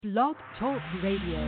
Blog Talk Radio.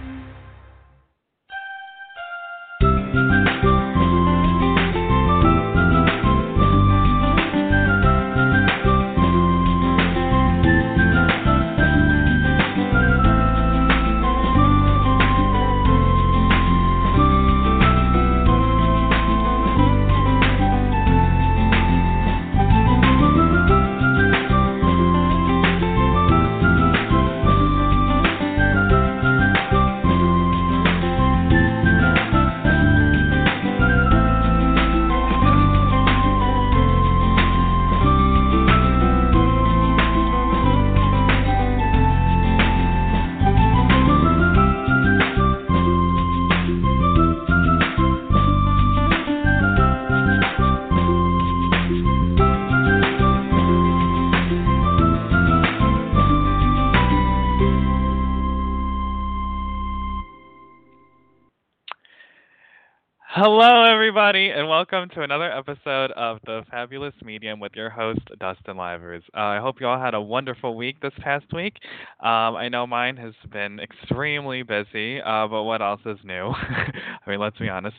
Hello, everybody, and welcome to another episode of The Fabulous Medium with your host, Dustin Livers. I hope you all had a wonderful week this past week. I know mine has been extremely busy, but what else is new? I mean, let's be honest.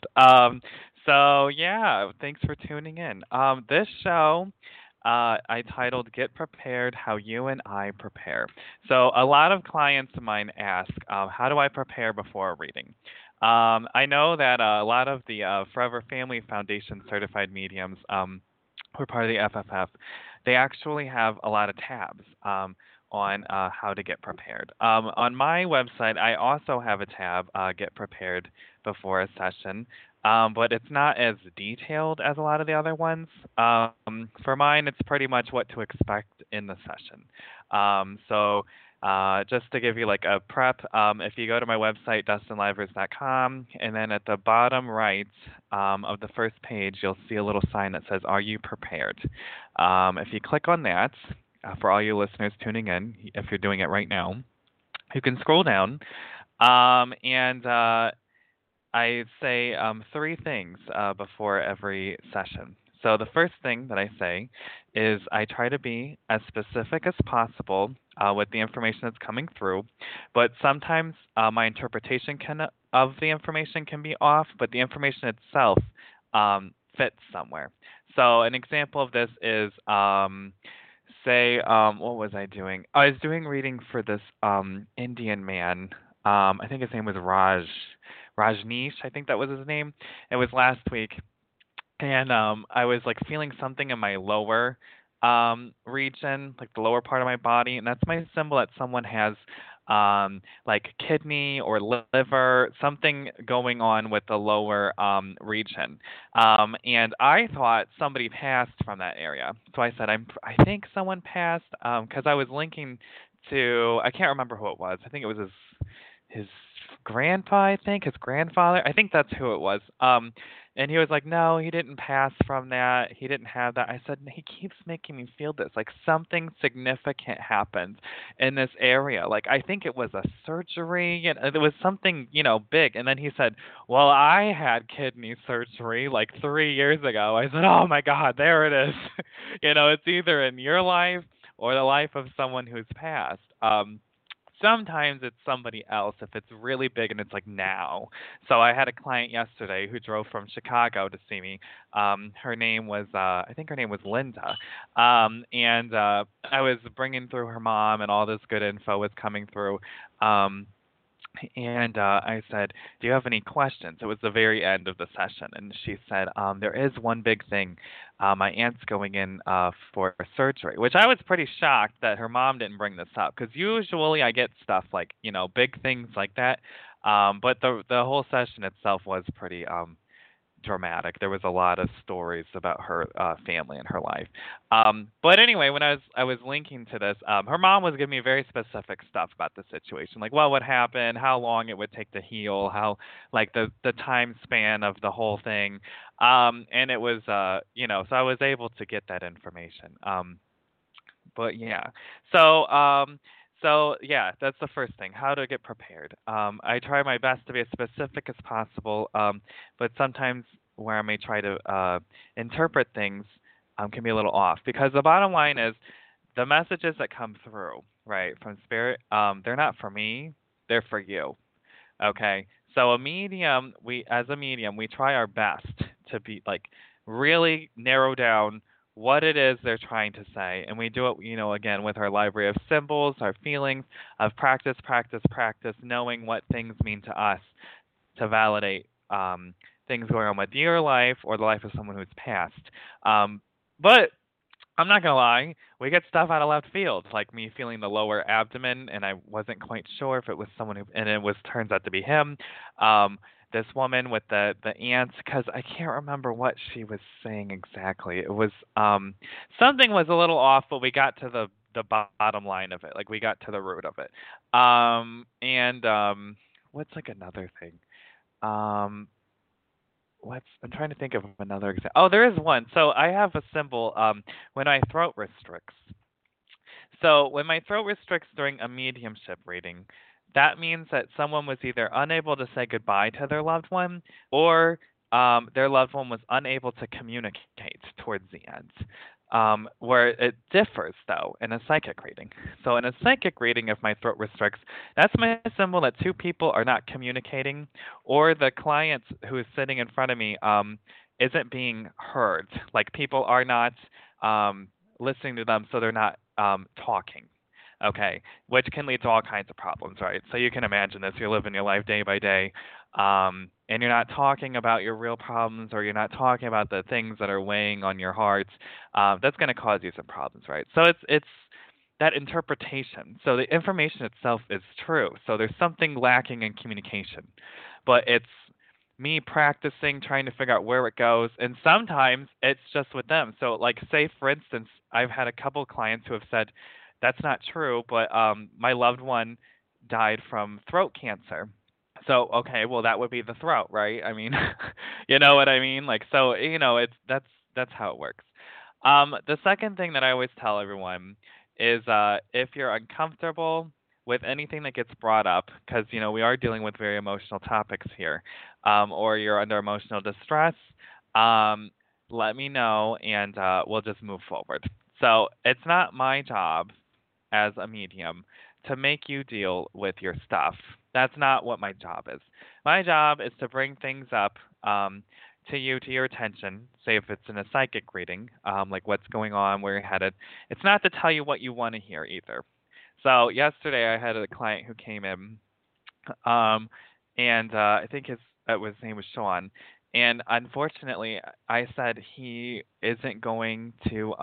So, thanks for tuning in. This show I titled Get Prepared, How You and I Prepare. So a lot of clients of mine ask, how do I prepare before a reading? I know that a lot of the Forever Family Foundation certified mediums who are part of the FFF, they actually have a lot of tabs on how to get prepared. On my website, I also have a tab, Get Prepared Before a Session, but it's not as detailed as a lot of the other ones. For mine, it's pretty much what to expect in the session. Just to give you like a prep, if you go to my website, dustinlivers.com, and then at the bottom right of the first page, you'll see a little sign that says, Are you prepared? If you click on that, for all you listeners tuning in, if you're doing it right now, you can scroll down, and I say three things before every session. So the first thing that I say is I try to be as specific as possible with the information that's coming through, but sometimes my interpretation of the information can be off, but the information itself fits somewhere. So an example of this is, what was I doing? I was doing reading for this Indian man. I think his name was Rajneesh, I think that was his name. It was last week, and I was like feeling something in my lower region, like the lower part of my body, and that's my symbol that someone has like kidney or liver, something going on with the lower region. And I thought somebody passed from that area, so I said I think someone passed because I was linking to, I can't remember who it was. I think it was his grandpa, I think, his grandfather. I think that's who it was. And he was like, no, he didn't pass from that. He didn't have that. I said, he keeps making me feel this. Like something significant happened in this area. Like I think it was a surgery and it was something, big. And then he said, well, I had kidney surgery like 3 years ago. I said, oh my God, there it is. It's either in your life or the life of someone who's passed. Sometimes it's somebody else if it's really big and it's like now. So I had a client yesterday who drove from Chicago to see me. Her name was, I think her name was Linda. And I was bringing through her mom and all this good info was coming through. And I said, do you have any questions? It was the very end of the session. And she said, there is one big thing. My aunt's going in for surgery, which I was pretty shocked that her mom didn't bring this up. Because usually I get stuff like, big things like that. But the whole session itself was pretty dramatic. There was a lot of stories about her family and her life. But anyway, when I was linking to this, her mom was giving me very specific stuff about the situation, like what happened, how long it would take to heal, how like the time span of the whole thing, and it was so I was able to get that information. But yeah, so. That's the first thing, how to get prepared. I try my best to be as specific as possible, but sometimes where I may try to interpret things can be a little off because the bottom line is the messages that come through right, from spirit. They're not for me. They're for you. Okay. So as a medium, we try our best to be like really narrow down what it is they're trying to say. And we do it, again, with our library of symbols, our feelings of practice, practice, practice, knowing what things mean to us to validate things going on with your life or the life of someone who's passed. But I'm not gonna lie, we get stuff out of left field, like me feeling the lower abdomen, and I wasn't quite sure if it was someone who, and it was turns out to be him. Um, this woman with the ants, because I can't remember what she was saying exactly. It was something was a little off, but we got to the bottom line of it. Like we got to the root of it. And what's like another thing? Um, What's I'm trying to think of another example. Oh, there is one. So I have a symbol when my throat restricts. So when my throat restricts during a mediumship reading, that means that someone was either unable to say goodbye to their loved one or their loved one was unable to communicate towards the end. Where it differs, though, in a psychic reading. So, in a psychic reading, if my throat restricts, that's my symbol that two people are not communicating, or the client who is sitting in front of me isn't being heard. Like, people are not listening to them, so they're not talking. Okay, which can lead to all kinds of problems, right? So you can imagine this: you're living your life day by day, and you're not talking about your real problems, or you're not talking about the things that are weighing on your heart. That's going to cause you some problems, right? So it's that interpretation. So the information itself is true. So there's something lacking in communication, but it's me practicing, trying to figure out where it goes, and sometimes it's just with them. So, like, say for instance, I've had a couple clients who have said, "That's not true," but my loved one died from throat cancer. So, okay, well, that would be the throat, right? I mean, you know what I mean? Like, so it's that's how it works. The second thing that I always tell everyone is if you're uncomfortable with anything that gets brought up, because we are dealing with very emotional topics here, or you're under emotional distress, um, let me know and we'll just move forward. So it's not my job as a medium to make you deal with your stuff. That's not what my job is. My job is to bring things up to you, to your attention. Say if it's in a psychic reading, like what's going on, where you're headed. It's not to tell you what you want to hear either. So yesterday I had a client who came in, um, and I think his name was Sean. And unfortunately, I said he isn't going to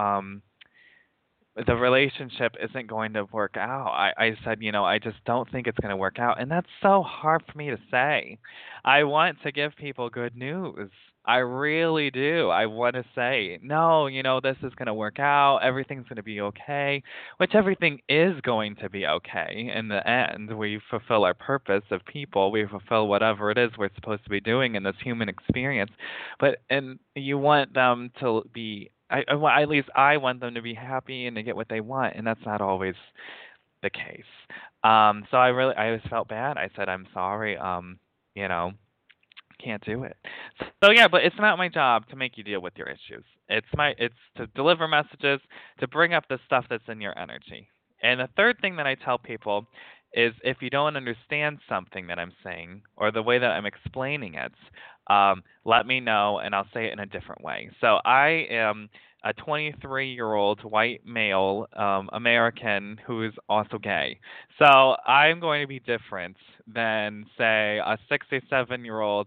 the relationship isn't going to work out. I said, I just don't think it's going to work out. And that's so hard for me to say. I want to give people good news. I really do. I want to say, no, this is going to work out. Everything's going to be okay, which everything is going to be okay in the end. We fulfill our purpose of people. We fulfill whatever it is we're supposed to be doing in this human experience. And you want them to be well, at least I want them to be happy and to get what they want, and that's not always the case. So I always felt bad. I said, I'm sorry. You know, can't do it. So yeah, but it's not my job to make you deal with your issues. It's to deliver messages, to bring up the stuff that's in your energy. And the third thing that I tell people is if you don't understand something that I'm saying or the way that I'm explaining it, let me know and I'll say it in a different way. So I am a 23-year-old white male American who is also gay. So I'm going to be different than, say, a 67-year-old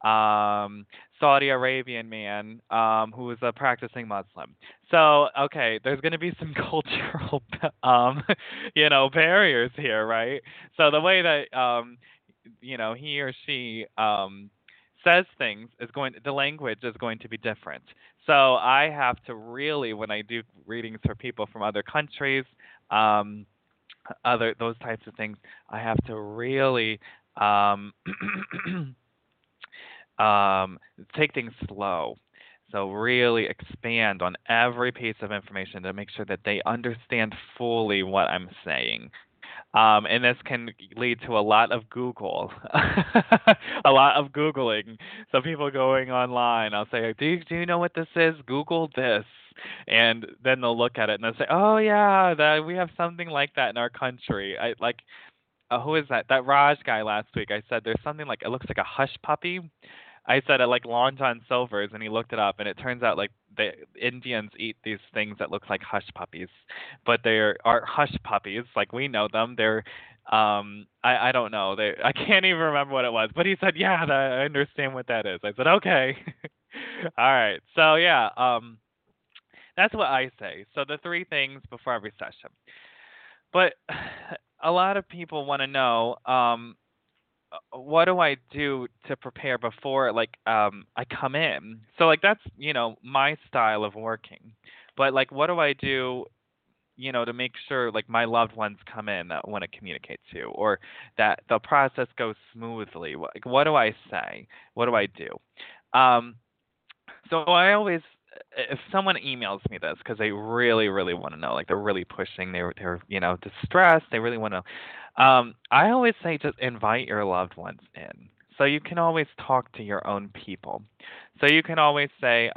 Saudi Arabian man who is a practicing Muslim. So, okay, there's going to be some cultural, barriers here, right? So the way that, he or she says things the language is going to be different. So I have to really, when I do readings for people from other countries, um, other those types of things, I have to really um, um, take things slow. So really expand on every piece of information to make sure that they understand fully what I'm saying. And this can lead to a lot of Google, a lot of Googling. So people going online, I'll say, do you know what this is? Google this. And then they'll look at it and they'll say, oh yeah, that we have something like that in our country. I like who is that? That Raj guy last week. I said there's something like it looks like a hush puppy. I said it like Long John Silver's, and he looked it up, and it turns out like the Indians eat these things that look like hush puppies, but they aren't hush puppies like we know them. They're I don't know. They I can't even remember what it was, but he said yeah, I understand what that is. I said okay. All right. So yeah, that's what I say. So the three things before every session. But a lot of people want to know what do I do to prepare before like I come in? So like that's, my style of working. But like what do I do, to make sure like my loved ones come in that I want to communicate to or that the process goes smoothly? Like what do I say? What do I do? Um so I always, if someone emails me this because they really, really want to know, like they're really pushing, they're distressed, they really want to. I always say just invite your loved ones in. So you can always talk to your own people. So you can always say,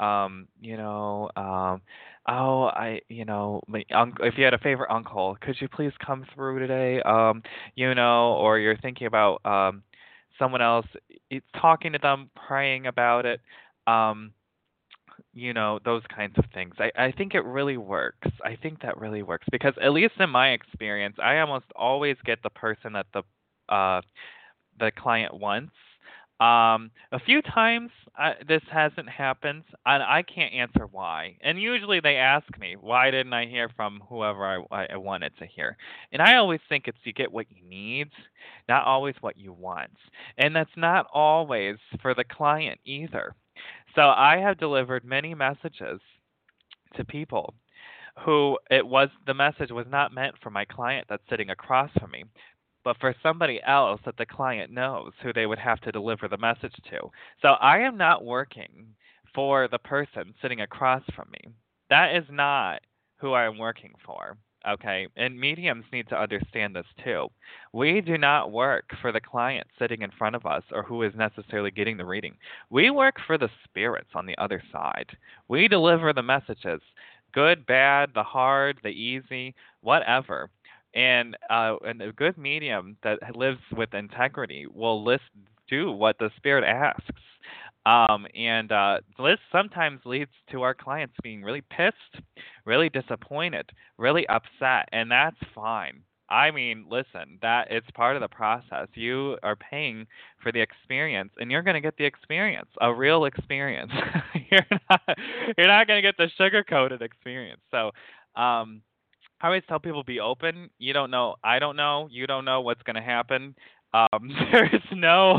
oh, if you had a favorite uncle, could you please come through today? Or you're thinking about someone else, it's talking to them, praying about it. Um, those kinds of things. I think it really works. I think that really works because at least in my experience, I almost always get the person that the client wants. A few times this hasn't happened, and I can't answer why. And usually they ask me, why didn't I hear from whoever I wanted to hear? And I always think it's you get what you need, not always what you want. And that's not always for the client either. So I have delivered many messages to people who the message was not meant for my client that's sitting across from me, but for somebody else that the client knows who they would have to deliver the message to. So I am not working for the person sitting across from me. That is not who I am working for. Okay, and mediums need to understand this too. We do not work for the client sitting in front of us or who is necessarily getting the reading. We work for the spirits on the other side. We deliver the messages, good, bad, the hard, the easy, whatever. And a good medium that lives with integrity will do what the spirit asks. And this sometimes leads to our clients being really pissed, really disappointed, really upset, and that's fine. I mean, listen, that it's part of the process. You are paying for the experience, and you're going to get the experience, a real experience. you're not, you're not going to get the sugar-coated experience. So, I always tell people be open. You don't know. I don't know. You don't know what's going to happen. There's no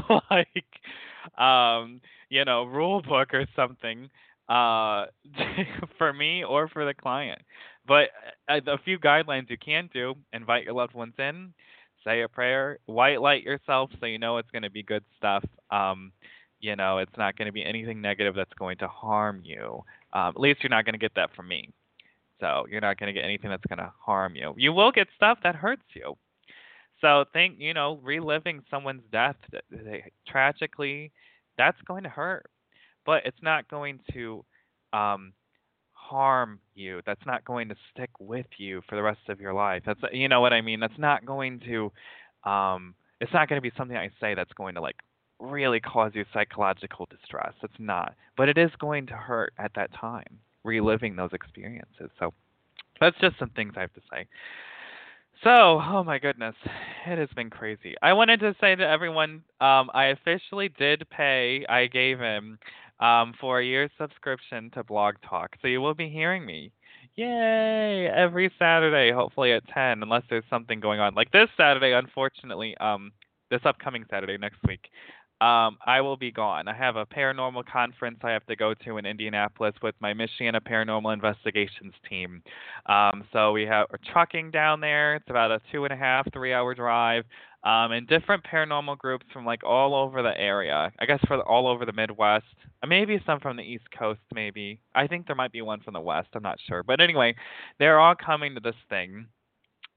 rule book or something uh, for me or for the client. But a few guidelines you can do: invite your loved ones in, say a prayer, white light yourself so you know it's going to be good stuff. It's not going to be anything negative that's going to harm you. At least you're not going to get that from me. So you're not going to get anything that's going to harm you. You will get stuff that hurts you. So think, reliving someone's death tragically, that's going to hurt, but it's not going to um, harm you. That's not going to stick with you for the rest of your life. You know what I mean. That's not going to. It's not going to be something I say that's going to like really cause you psychological distress. It's not, but it is going to hurt at that time, reliving those experiences. So that's just some things I have to say. So, oh my goodness, it has been crazy. I wanted to say to everyone, I officially did pay. I gave him for a year's subscription to Blog Talk, so you will be hearing me. Yay! Every Saturday, hopefully at 10, unless there's something going on. Like this Saturday, unfortunately, this upcoming Saturday next week, I will be gone. I have a paranormal conference I have to go to in Indianapolis with my Michiana Paranormal Investigations team. So we're trucking down there. It's about a 2.5, 3 hour drive. And different paranormal groups from like all over the area. I guess all over the Midwest. Maybe some from the East Coast, maybe. I think there might be one from the West. I'm not sure. But anyway, they're all coming to this thing.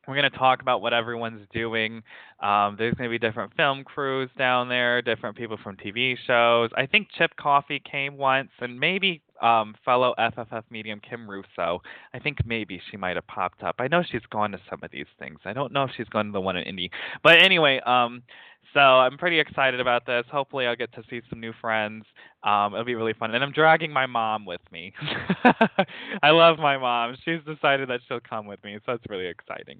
We're going to talk about what everyone's doing. There's going to be different film crews down there, different people from TV shows. I think Chip Coffey came once, and maybe fellow FFF medium Kim Russo. I think maybe she might have popped up. I know she's gone to some of these things. I don't know if she's gone to the one in Indy. But anyway, so I'm pretty excited about this. Hopefully, I'll get to see some new friends. It'll be really fun. And I'm dragging my mom with me. I love my mom. She's decided that she'll come with me, so it's really exciting.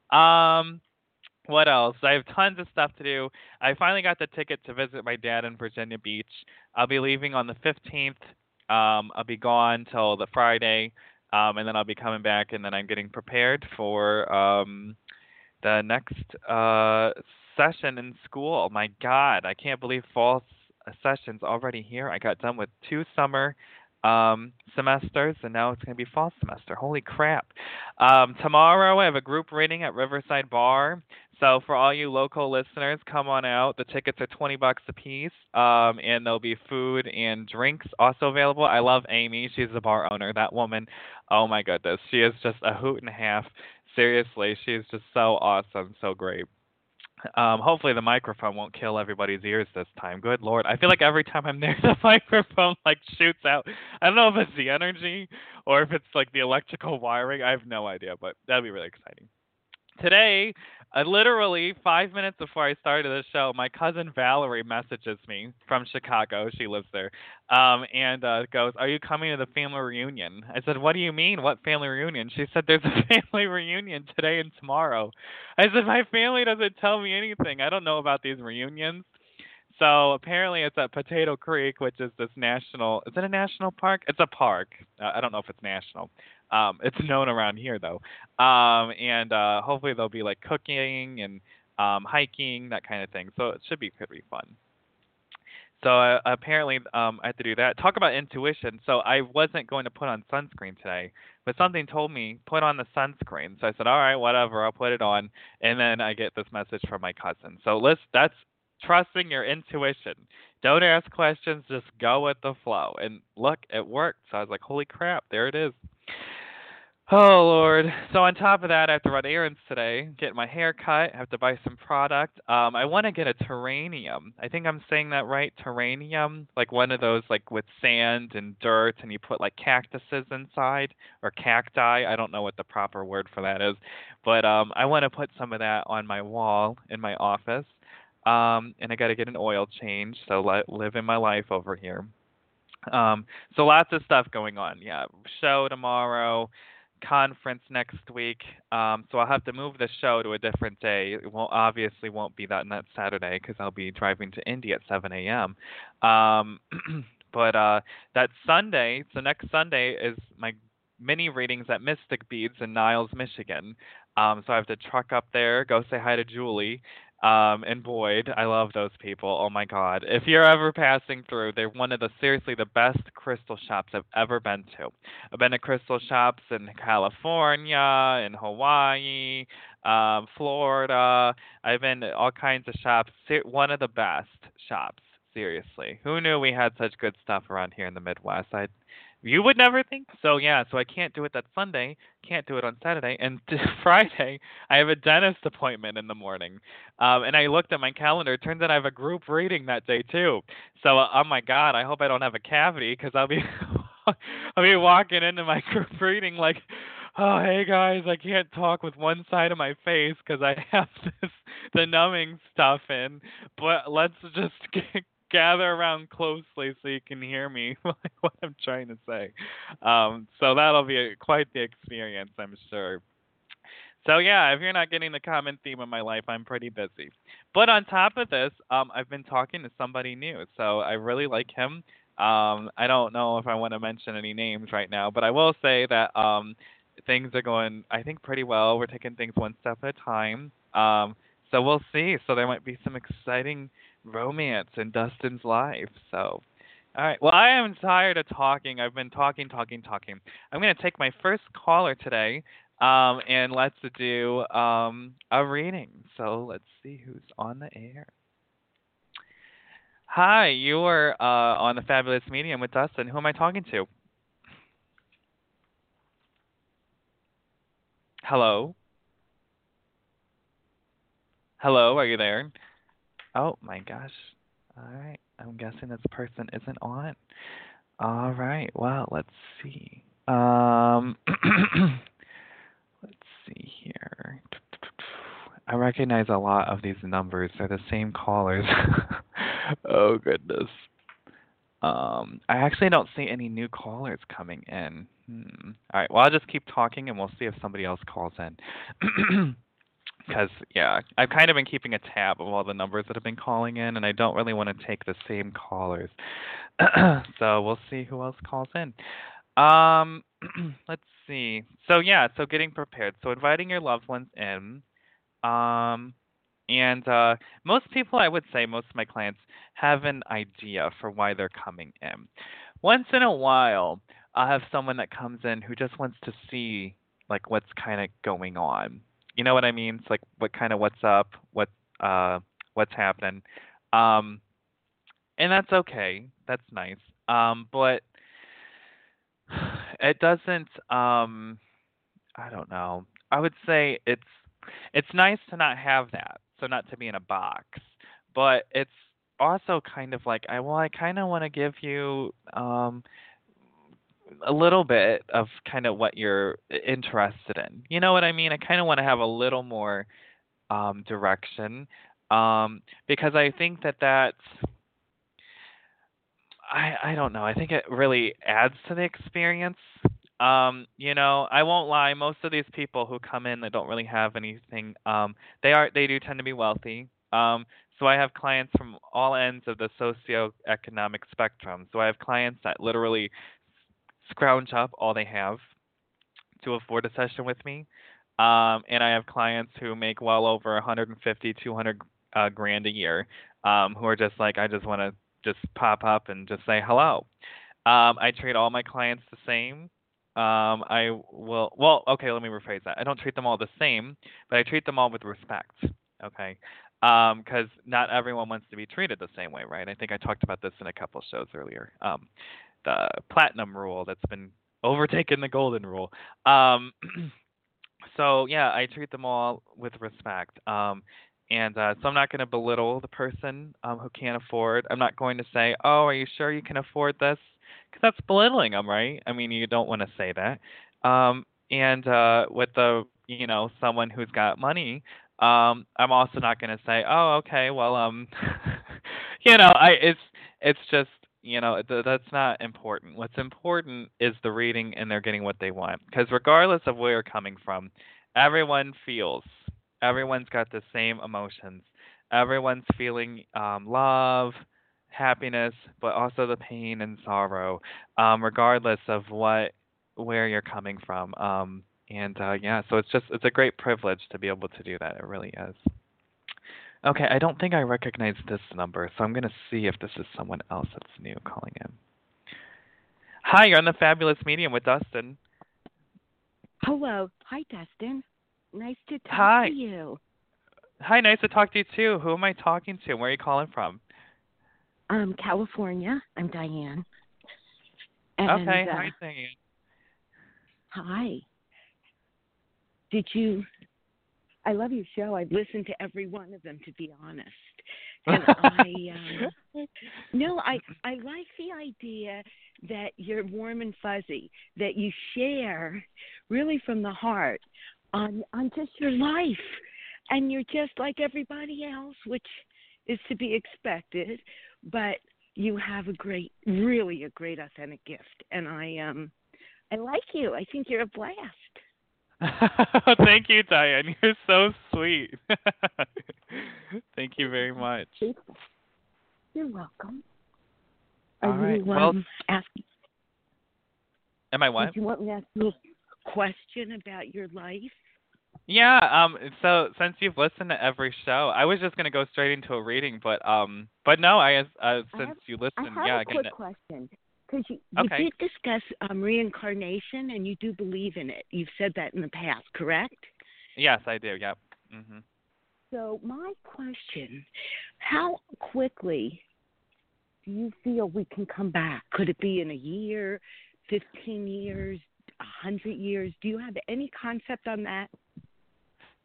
Um, what else? I have tons of stuff to do. I finally got the ticket to visit my dad in Virginia Beach. I'll be leaving on the 15th. I'll be gone till the Friday, and then I'll be coming back, and then I'm getting prepared for the next session in school. My God, I can't believe fall session's already here. I got done with 2 summer semesters, and now it's going to be fall semester. Holy crap. Tomorrow I have a group reading at Riverside Bar. So for all you local listeners, come on out. The tickets are $20 a piece, and there'll be food and drinks also available. I love Amy. She's the bar owner. That woman, oh my goodness, she is just a hoot and a half. Seriously, she's just so awesome, so great. Hopefully the microphone won't kill everybody's ears this time. Good Lord. I feel like every time I'm there, the microphone like shoots out. I don't know if it's the energy or if it's like the electrical wiring. I have no idea, but that'll be really exciting. Today, literally 5 minutes before I started the show, my cousin Valerie messages me from Chicago. She lives there, and goes, "Are you coming to the family reunion?" I said, "What do you mean? What family reunion?" She said, "There's a family reunion today and tomorrow." I said, "My family doesn't tell me anything. I don't know about these reunions." So apparently it's at Potato Creek, which is this national. Is it a national park? It's a park. I don't know if it's national. It's known around here though. And hopefully there'll be like cooking and hiking, that kind of thing. So it should be pretty fun. So apparently I have to do that. Talk about intuition. So I wasn't going to put on sunscreen today, but something told me put on the sunscreen. So I said, all right, whatever, I'll put it on. And then I get this message from my cousin. So that's trusting your intuition. Don't ask questions, just go with the flow. And look, it worked. So I was like, holy crap, there it is. Oh Lord. So on top of that, I have to run errands today, get my hair cut, I have to buy some product. I want to get a terrarium. I think I'm saying that right, terrarium, like one of those like with sand and dirt and you put like cactuses inside or cacti. I don't know what the proper word for that is. But I want to put some of that on my wall in my office. And I got to get an oil change, so live in my life over here. So lots of stuff going on. Yeah, show tomorrow, conference next week. So I'll have to move the show to a different day. It won't be that Saturday because I'll be driving to Indy at 7 a.m. Um, but that Sunday, so next Sunday is my mini readings at Mystic Beads in Niles, Michigan. So I have to truck up there, go say hi to Julie, and Boyd. I love those people. Oh my God. If you're ever passing through, they're one of the seriously the best crystal shops I've ever been to. I've been to crystal shops in California, in Hawaii, Florida. I've been to all kinds of shops. One of the best shops. Seriously. Who knew we had such good stuff around here in the Midwest? You would never think. So yeah, so I can't do it that Sunday, can't do it on Saturday, and Friday I have a dentist appointment in the morning. And I looked at my calendar. It turns out I have a group reading that day too. So oh my God, I hope I don't have a cavity because I'll be I'll be walking into my group reading like, oh hey guys, I can't talk with one side of my face because I have the numbing stuff in. But let's just gather around closely so you can hear me what I'm trying to say. So that'll be quite the experience, I'm sure. So yeah, if you're not getting the common theme of my life, I'm pretty busy. But on top of this, I've been talking to somebody new, so I really like him. I don't know if I want to mention any names right now, but I will say that things are going, I think, pretty well. We're taking things one step at a time. So we'll see. So there might be some exciting romance in Dustin's life. So, all right. Well, I am tired of talking. I've been talking, talking, talking. I'm going to take my first caller today, and let's do a reading. So let's see who's on the air. Hi, you are on the Fabulous Medium with Dustin. Who am I talking to? Hello. Hello, are you there? Oh my gosh. All right. I'm guessing this person isn't on. All right. Well, let's see. Let's see here. I recognize a lot of these numbers. They're the same callers. Oh goodness. I actually don't see any new callers coming in. All right. Well, I'll just keep talking and we'll see if somebody else calls in. Because, yeah, I've kind of been keeping a tab of all the numbers that have been calling in, and I don't really want to take the same callers. So we'll see who else calls in. Um, let's see. So, yeah, so getting prepared. So inviting your loved ones in. Um, and most people, I would say, most of my clients have an idea for why they're coming in. Once in a while, I'll have someone that comes in who just wants to see like what's kind of going on. You know what I mean? It's like what's up, uh what's happening. Um, and that's okay. That's nice. But it doesn't I don't know. I would say it's nice to not have that, so not to be in a box. But it's also kind of like I kind of want to give you a little bit of kind of what you're interested in. You know what I mean? I kind of want to have a little more direction because I think that's I don't know. I think it really adds to the experience. I won't lie, most of these people who come in that don't really have anything, they do tend to be wealthy. So I have clients from all ends of the socioeconomic spectrum. So I have clients that literally scrounge up all they have to afford a session with me. And I have clients who make well over 150, 200 grand a year, who are just like, I just want to just pop up and just say hello. I treat all my clients the same. Okay, let me rephrase that. I don't treat them all the same, but I treat them all with respect. Okay. Because not everyone wants to be treated the same way, right? I think I talked about this in a couple shows earlier. The platinum rule that's been overtaken the golden rule. Um, so yeah, I treat them all with respect. And so I'm not going to belittle the person who can't afford. I'm not going to say, "Oh, are you sure you can afford this?" Because that's belittling them, right? I mean, you don't want to say that. And with someone who's got money, I'm also not going to say, "Oh, okay, well, it's just that's not important. What's important is the reading and they're getting what they want. Because regardless of where you're coming from, everyone feels. Everyone's got the same emotions. Everyone's feeling love, happiness, but also the pain and sorrow, regardless of where you're coming from. And yeah, so it's a great privilege to be able to do that. It really is. Okay, I don't think I recognize this number, so I'm going to see if this is someone else that's new calling in. Hi, you're on the Fabulous Medium with Dustin. Hello. Hi, Dustin. Nice to talk Hi. to you. Hi, nice to talk to you too. Who am I talking to? Where are you calling from? California. I'm Diane. Okay, hi, Diane. Hi. I love your show. I've listened to every one of them, to be honest. And I like the idea that you're warm and fuzzy, that you share really from the heart on just your life. And you're just like everybody else, which is to be expected, but you have really a great authentic gift. And I like you. I think you're a blast. Thank you, Diane. You're so sweet. Thank you very much. You're welcome. All right. Well, asking? Am I what? Did you want me to ask you a question about your life? Yeah. So since you've listened to every show, I was just gonna go straight into a reading, but no. Since you listened, I have a quick question. Because you did discuss reincarnation, and you do believe in it. You've said that in the past, correct? Yes, I do. Yep. Mhm. So my question: how quickly do you feel we can come back? Could it be in a year, 15 years, 100 years? Do you have any concept on that?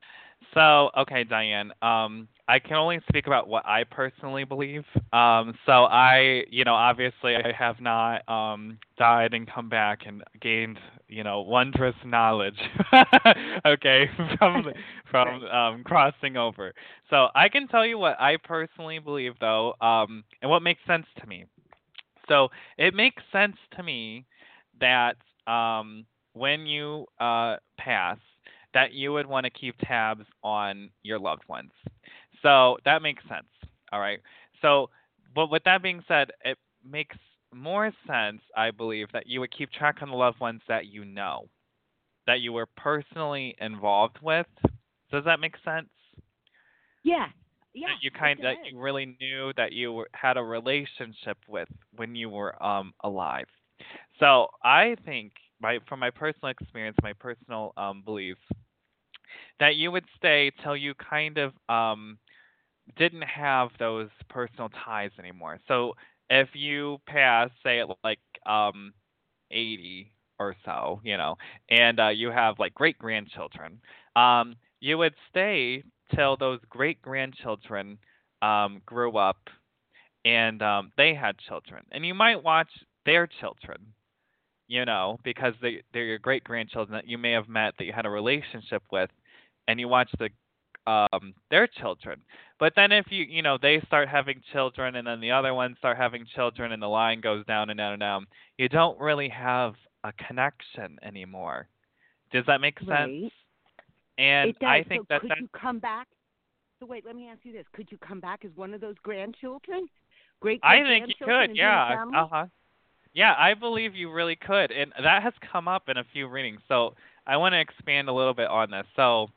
So, okay, Diane. I can only speak about what I personally believe. So obviously, I have not died and come back and gained, wondrous knowledge. Okay, from Right. crossing over. So I can tell you what I personally believe, though, and what makes sense to me. So it makes sense to me that when you pass, that you would want to keep tabs on your loved ones. So that makes sense. All right. So, but with that being said, it makes more sense, I believe, that you would keep track on the loved ones that you know, that you were personally involved with. Does that make sense? Yeah. Yeah, it That does. you really knew that had a relationship with when you were alive. So I think from my personal experience, my personal beliefs, that you would stay till you kind of didn't have those personal ties anymore. So if you pass, say at like 80 or so, and you have like great grandchildren, you would stay till those great grandchildren grew up and they had children, and you might watch their children, because they're your great grandchildren that you may have met, that you had a relationship with, and you watch their children. But then if they start having children, and then the other ones start having children, and the line goes down and down and down, you don't really have a connection anymore. Does that make sense? Right. And It does. I think So that could that's you come back? So wait, let me ask you this. Could you come back as one of those grandchildren? Great I great think you grandchildren could, and be in the yeah. family? Uh-huh. Yeah, I believe you really could, and that has come up in a few readings. So I want to expand a little bit on this. So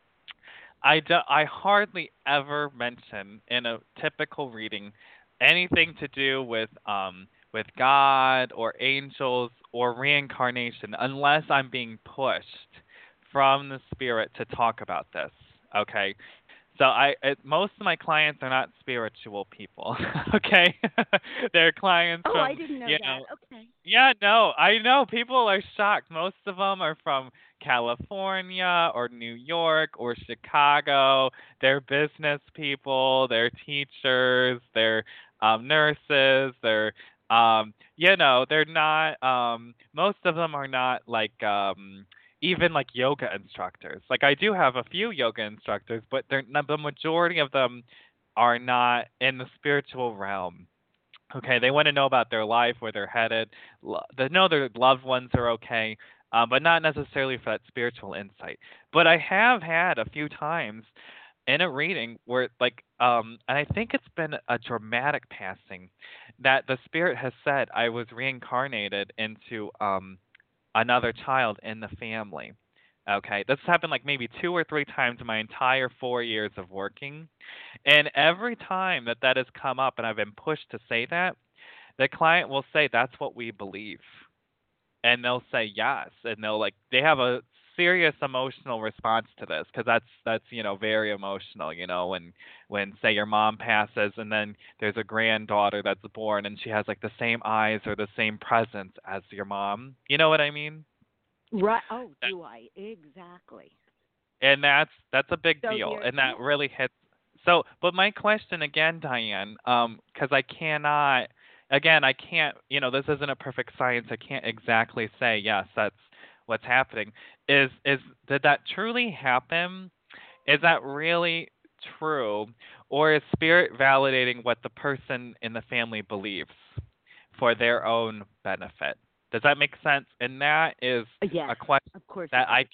I hardly ever mention in a typical reading anything to do with God or angels or reincarnation unless I'm being pushed from the spirit to talk about this. Okay? So most of my clients are not spiritual people. Okay? They're clients Oh, I from, didn't know you that. know, Okay. yeah, no, I know people are shocked. Most of them are from California or New York or Chicago. They're business people, they're teachers, they're nurses, they're not most of them are not like even like yoga instructors. Like I do have a few yoga instructors, but the majority of them are not in the spiritual realm. Okay, they want to know about their life, where they're headed. They know their loved ones are okay, but not necessarily for that spiritual insight. But I have had a few times in a reading where, like, and I think it's been a dramatic passing, that the spirit has said I was reincarnated into another child in the family. Okay, this has happened like maybe 2 or 3 times in my entire 4 years of working, and every time that has come up and I've been pushed to say that, the client will say that's what we believe. And they'll say yes, and they have a serious emotional response to this, because that's very emotional, when say your mom passes and then there's a granddaughter that's born and she has like the same eyes or the same presence as your mom. You know what I mean? Right. Oh, do I? Exactly. And that's a big So deal, there, and that yeah. really hits. So, but my question again, Diane, because I cannot, again, I can't, this isn't a perfect science. I can't exactly say yes, that's what's happening. Is did that truly happen? Is that really true, or is spirit validating what the person in the family believes for their own benefit? Does that make sense? And that is Yes, a question of course it that does.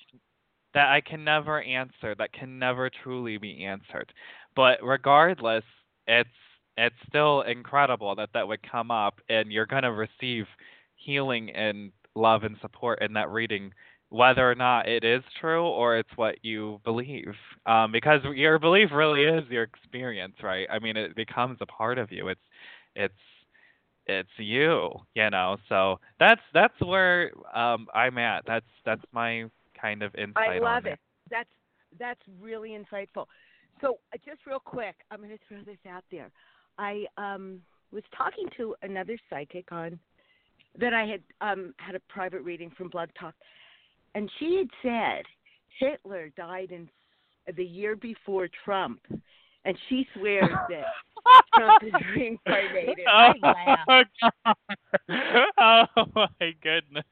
I can never answer, that can never truly be answered. But regardless, it's it's still incredible that would come up, and you're going to receive healing and love and support in that reading, whether or not it is true or it's what you believe. Because your belief really is your experience, right? I mean, it becomes a part of you. It's it's you, So that's where I'm at. That's my kind of I insight on love it. it. That's really insightful. So just real quick, I'm going to throw this out there. I was talking to another psychic on that I had a private reading from Blood Talk, and she had said Hitler died the year before Trump, and she swears that Trump is reincarnated. I laugh. Oh my goodness.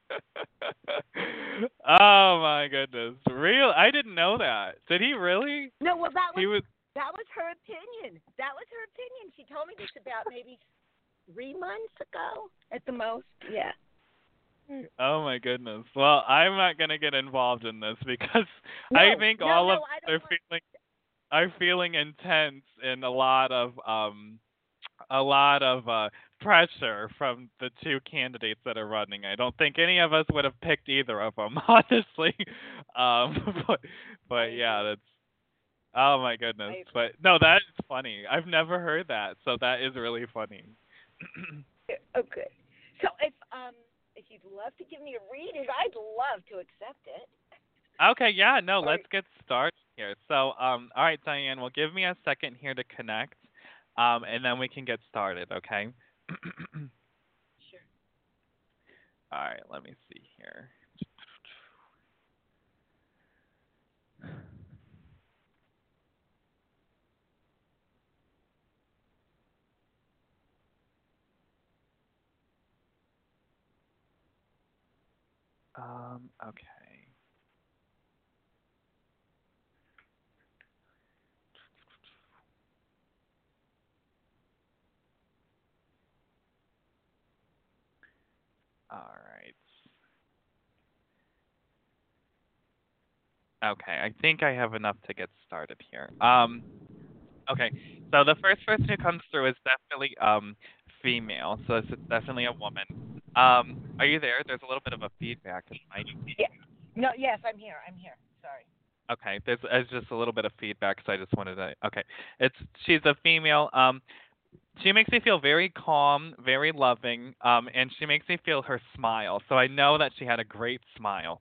Oh my goodness. Real I didn't know that. Did he really? No, well He was that was her opinion. That was her opinion. She told me this about maybe 3 months ago at the most. Yeah. Oh my goodness. Well, I'm not gonna get involved in this because No, I think all of I us don't want. are feeling intense and a lot of pressure from the two candidates that are running. I don't think any of us would have picked either of them, honestly. But yeah, that's oh my goodness. But no, that is funny. I've never heard that, so that is really funny. Okay. So if you'd love to give me a reading, I'd love to accept it. Okay, yeah, no, let's get started here. So, all right, Diane, well, give me a second here to connect, and then we can get started, okay? Sure. All right, let me see here. Okay. All right. Okay, I think I have enough to get started here. Okay, so the first person who comes through is definitely female, so it's definitely a woman. Are you there? There's a little bit of a feedback. Yeah. No. Yes, I'm here. Sorry. Okay, there's just a little bit of feedback, so I just wanted to. Okay, she's a female. She makes me feel very calm, very loving, and she makes me feel her smile. So I know that she had a great smile.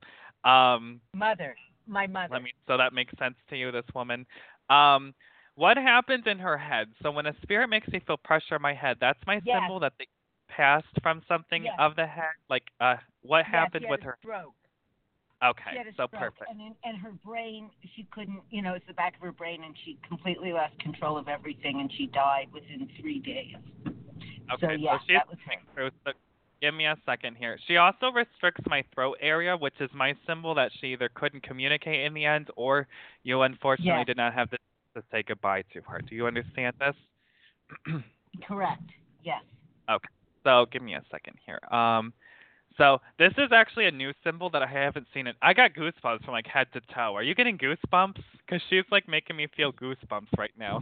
My mother. So that makes sense to you, this woman. What happened in her head? So when a spirit makes me feel pressure in my head, that's my symbol that they passed from something of the head. Like, what happened with her? Stroke. Okay, She had a so stroke, perfect. and her brain, she couldn't, it's the back of her brain, and she completely lost control of everything, and she died within 3 days. Okay, so yeah, she's that was her. so give me a second here. She also restricts my throat area, which is my symbol that she either couldn't communicate in the end, or you unfortunately did not have the to say goodbye to her. Do you understand this? Correct. Yes. Okay. So give me a second here. So this is actually a new symbol that I haven't seen it. I got goosebumps from like head to toe. Are you getting goosebumps? Because she's like making me feel goosebumps right now.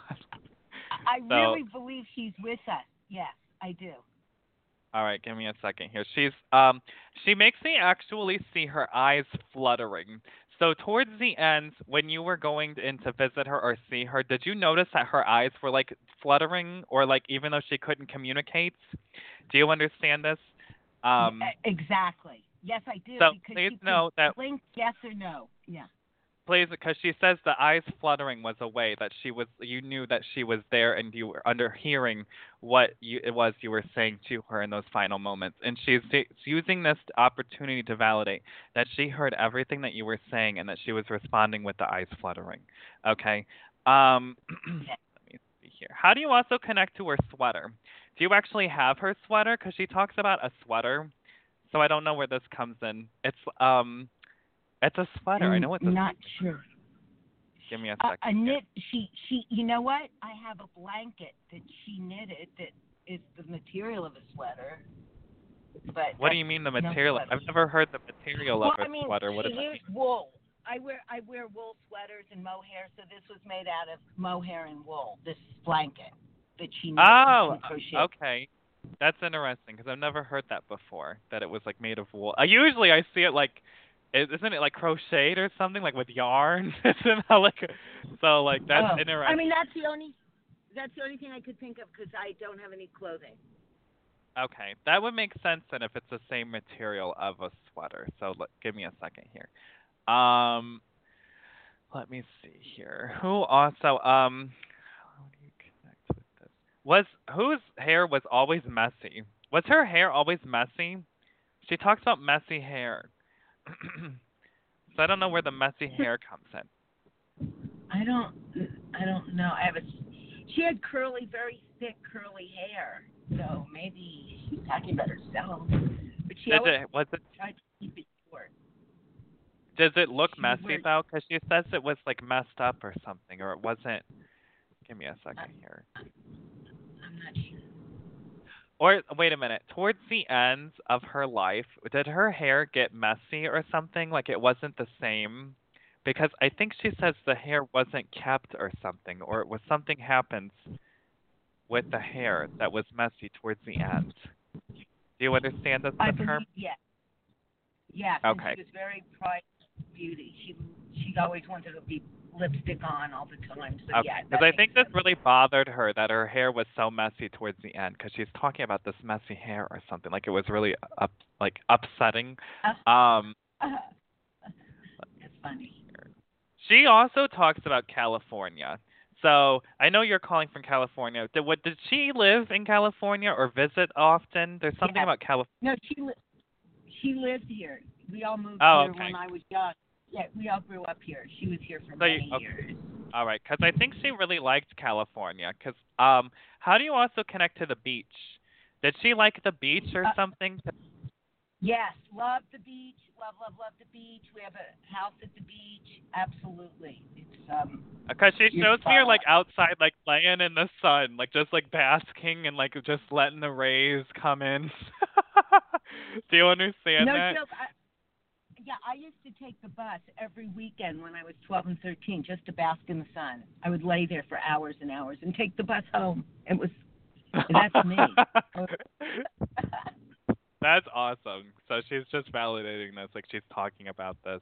I really believe she's with us. Yes, I do. All right, give me a second here. She makes me actually see her eyes fluttering. So towards the end, when you were going in to visit her or see her, did you notice that her eyes were like fluttering, or like even though she couldn't communicate? Do you understand this? Exactly. Yes, I do. So because please she know that. Blink yes or no. Yeah. Please, because she says the eyes fluttering was a way that you knew that she was there and you were underhearing what it was you were saying to her in those final moments. And she's using this opportunity to validate that she heard everything that you were saying and that she was responding with the eyes fluttering. Okay. Let me see here. How do you also connect to her sweater? Do you actually have her sweater? Because she talks about a sweater. So I don't know where this comes in. It's a sweater. I know it's not sure. Give me a second. A knit. She. You know what? I have a blanket that she knitted that is the material of a sweater. But what do you mean the material? I've never heard the material of a sweater. What does that mean? Wool. I wear wool sweaters and mohair, so this was made out of mohair and wool. This blanket that she knitted. Oh, okay. That's interesting because I've never heard that before. That it was like made of wool. Usually I see it like. Isn't it like crocheted or something, like with yarn? Isn't that like so? Like that's interesting. I mean, that's the only thing I could think of because I don't have any clothing. Okay, that would make sense then if it's the same material of a sweater. So give me a second here. Let me see here. Who also how do you connect with this? Whose hair was always messy? Was her hair always messy? She talks about messy hair. So I don't know where the messy hair comes in. I don't. I don't know. I have a. She had curly, very thick curly hair, so maybe she's talking about herself. But she Did always it was it tried to keep it short. does it look She would messy wear. though? Because she says it was like messed up or something, or it wasn't. Give me a I, second here. I'm not sure. Or wait a minute. Towards the ends of her life, did her hair get messy or something? Like it wasn't the same? Because I think she says the hair wasn't kept or something, or it was something happens with the hair that was messy towards the end. Do you understand I the term? believe yes. Yes, and Okay. she was very pride beauty. She always wanted to be lipstick on all the time. So Okay. yeah, Because that I makes think this sense. really bothered her that her hair was so messy towards the end. Because she's talking about this messy hair or something. Like it was really upsetting. Um, It's funny. She also talks about California. So I know you're calling from California. Did she live in California or visit often? There's something Yes. about California. No, she lived here. We all moved Oh, here okay. when I was young. Yeah, we all grew up here. She was here for So many okay, years. all right. Because I think she really liked California. Because how do you also connect to the beach? Did she like the beach or Uh, something? yes, love the beach. Love, love, love the beach. We have a house at the beach. Absolutely. It's Because she you're shows me spot her on. like outside, like laying in the sun, like just like basking and like just letting the rays come in. Do you understand No that? joke. Yeah, I used to take the bus every weekend when I was 12 and 13 just to bask in the sun. I would lay there for hours and hours and take the bus home. It was that's me. That's awesome. So she's just validating this, like she's talking about this.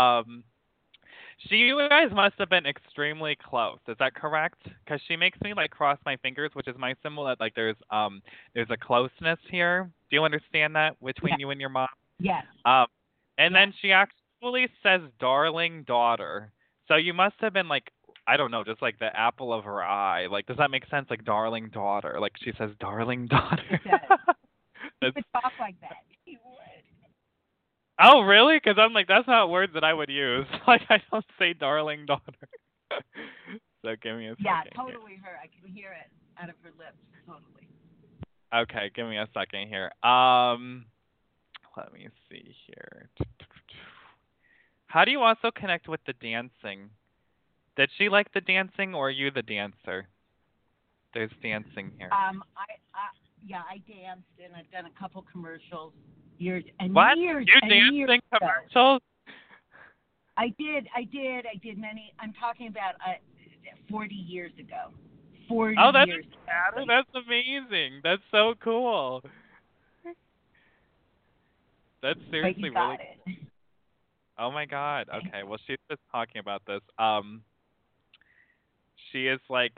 You guys must have been extremely close. Is that correct? Because she makes me like cross my fingers, which is my symbol that like there's a closeness here. Do you understand that Yeah. between you and your mom? Yes. Um, and Yes. then she actually says "darling daughter." So you must have been like I don't know, just like the apple of her eye. Like, does that make sense? Like darling daughter. Like she says "darling daughter." It does. He That's would talk like that. He would. Oh, really? Because I'm like, that's not words that I would use. Like, I don't say darling daughter. So give me a Yeah, second here. totally her. I can hear it out of her lips. Totally. Okay, give me a second here. Let me see here. How do you also connect with the dancing? Did she like the dancing or are you the dancer? There's dancing here. I yeah, I danced and I've done a couple commercials years and What? years You and years dancing ago. commercials? I did many. I'm talking about 40 years ago. 40 Oh, that years doesn't ago. matter. That's amazing. That's so cool. That's But you seriously got really it. Oh my God. Okay. Well, she's just talking about this. She is like,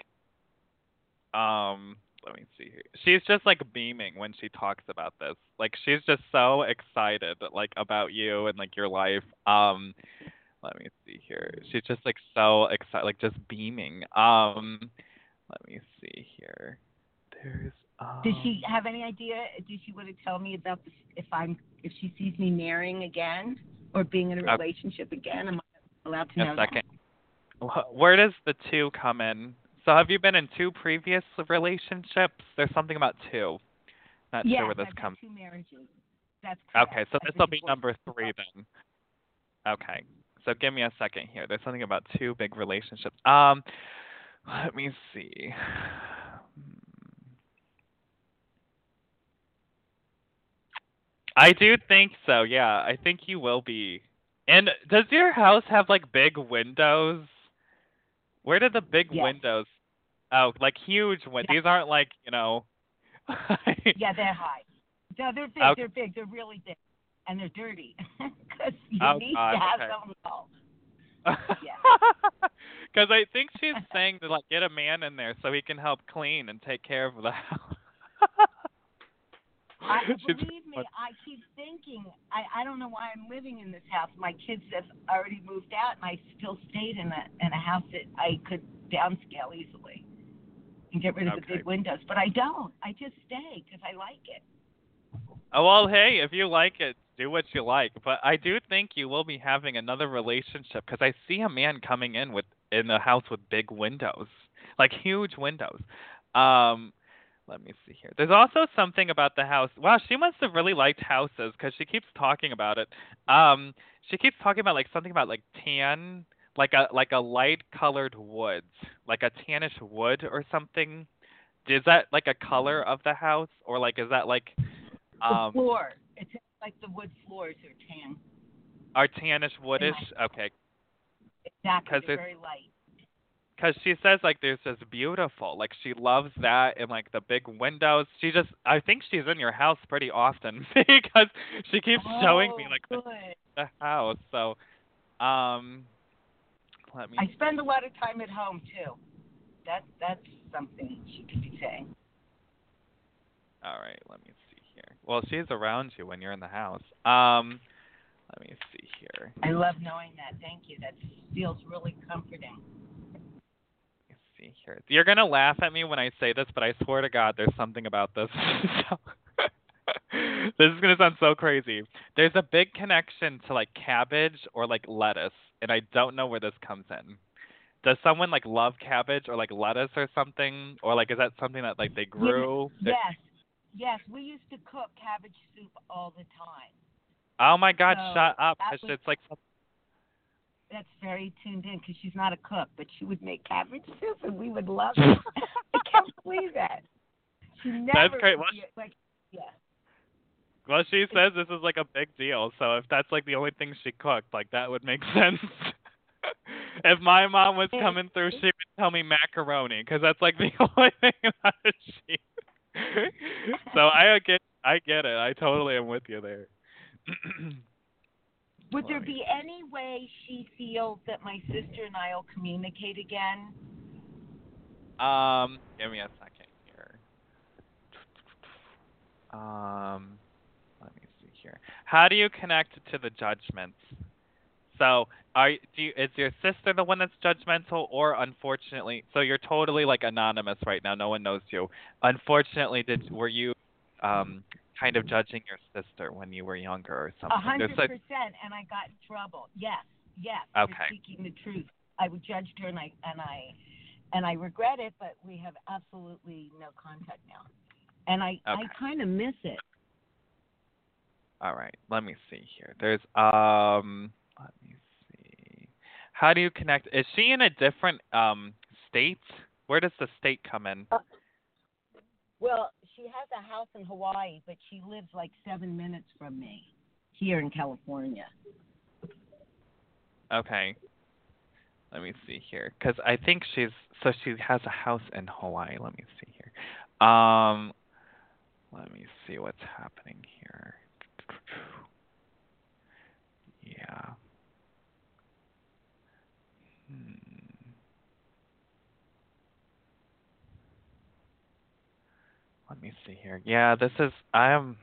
let me see here. She's just like beaming when she talks about this. Like she's just so excited, like about you and like your life. Let me see here. She's just like so excited, like just beaming. Let me see here. There's Does she have any idea? Does she want to tell me about this? If she sees me marrying again or being in a uh, relationship again, am I allowed to a know that? second. Where does the two come in? So have you been in two previous relationships? There's something about two. Not sure Yes, where this I've had comes. 2 marriages. That's Okay, correct. so I've this been will be divorced. number three then. Okay, so give me a second here. There's something about two big relationships. Let me see. I do think so. Yeah, I think you will be. And does your house have like big windows? Where did the big Yes. windows? Oh, like huge windows. Yeah, These aren't like, yeah, they're high. No, they're big. Okay. They're big. They're really big, and they're dirty because you Oh need to God. have Okay. them all. Yeah. Because I think she's saying to like get a man in there so he can help clean and take care of the house. She's Believe me, I keep thinking. I don't know why I'm living in this house. My kids have already moved out, and I still stayed in a house that I could downscale easily and get rid of the okay. big windows. But I don't. I just stay because I like it. Oh well, hey, if you like it, do what you like. But I do think you will be having another relationship because I see a man coming in with in a house with big windows, like huge windows. Um, Let me see here. There's also something about the house. Wow, she must have really liked houses because she keeps talking about it. Um, she keeps talking about like something about like tan, like a light colored wood, like a tannish wood or something. Is that like a color of the house, or like is that like The um floor. It's like the wood floors are tan. are tannish In woodish? my Okay, exactly, because they're there's very light. because she says like there's this beautiful, like she loves that and like the big windows. She just I think she's in your house pretty often because she keeps showing me Oh, like good. the house. So um let me I see. spend a lot of time at home too. That's something she could be saying. All right, let me see here. Well, she's around you when you're in the house. Let me see here. I love knowing that. Thank you. That feels really comforting. Let me see here. You're gonna laugh at me when I say this, but I swear to God, there's something about this. So, this is gonna sound so crazy. There's a big connection to like cabbage or like lettuce, and I don't know where this comes in. Does someone like love cabbage or like lettuce or something, or like is that something that like they You know, grew? yes, yes. We used to cook cabbage soup all the time. Oh my God, shut So up! that 'Cause was it's like that's very tuned in because she's not a cook, but she would make cabbage soup and we would love it. I can't believe that. She that's never great. would be like, yeah. Well, she It's says this is like a big deal, so if that's like the only thing she cooked, like that would make sense. If my mom was it's coming through, she would tell me macaroni because that's like the only thing that she. So I get it. I totally am with you there. would there Let me be see. any way she feels that my sister and I will communicate again? Give me a second here. Um, Let me see here. How do you connect to the judgments? So, is your sister the one that's judgmental, or unfortunately, so you're totally like anonymous right now. No one knows you. Unfortunately, did were you um kind of judging your sister when you were younger or A something? There's hundred like percent, and I got in trouble. Yes, yes, for okay, speaking the truth. I would judge her, and I regret it, but we have absolutely no contact now, and I okay, kind of miss it. all right. Let me see here. There's let me see. How do you connect? Is she in a different state? Where does the state come in? Well, she has a house in Hawaii, but she lives like 7 minutes from me here in California. Okay. Let me see here, because I think she has a house in Hawaii. Let me see here. Let me see what's happening here. Yeah. Hmm. Let me see here. Yeah, this is. I am.